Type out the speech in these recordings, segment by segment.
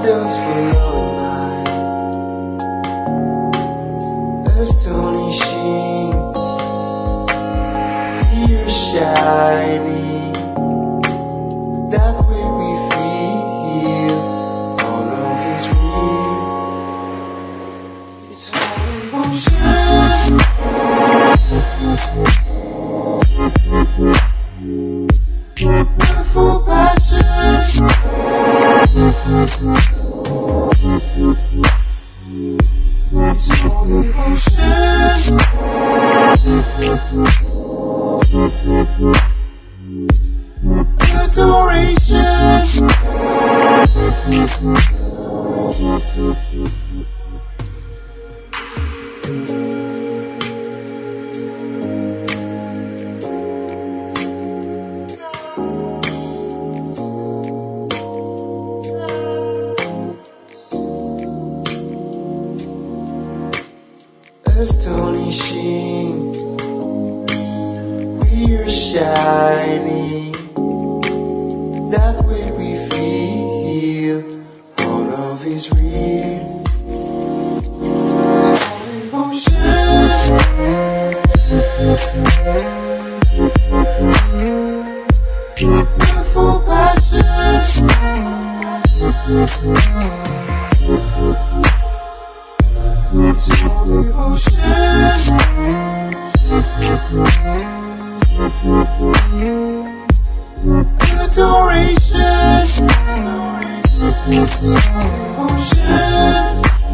shadows following mine, astonishing, fear shining. That way we feel all of is real. It's all emotion. Full passion. It's all emotion. Adoration. Astonishing, we're shining. That way we feel all of is real. Emotion. Full passion. It's all devotion. Adoration. It's all devotion.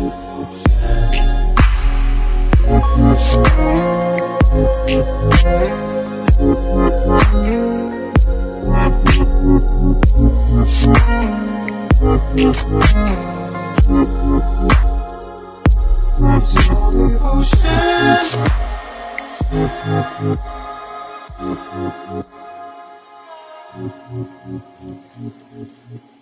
It's all devotion.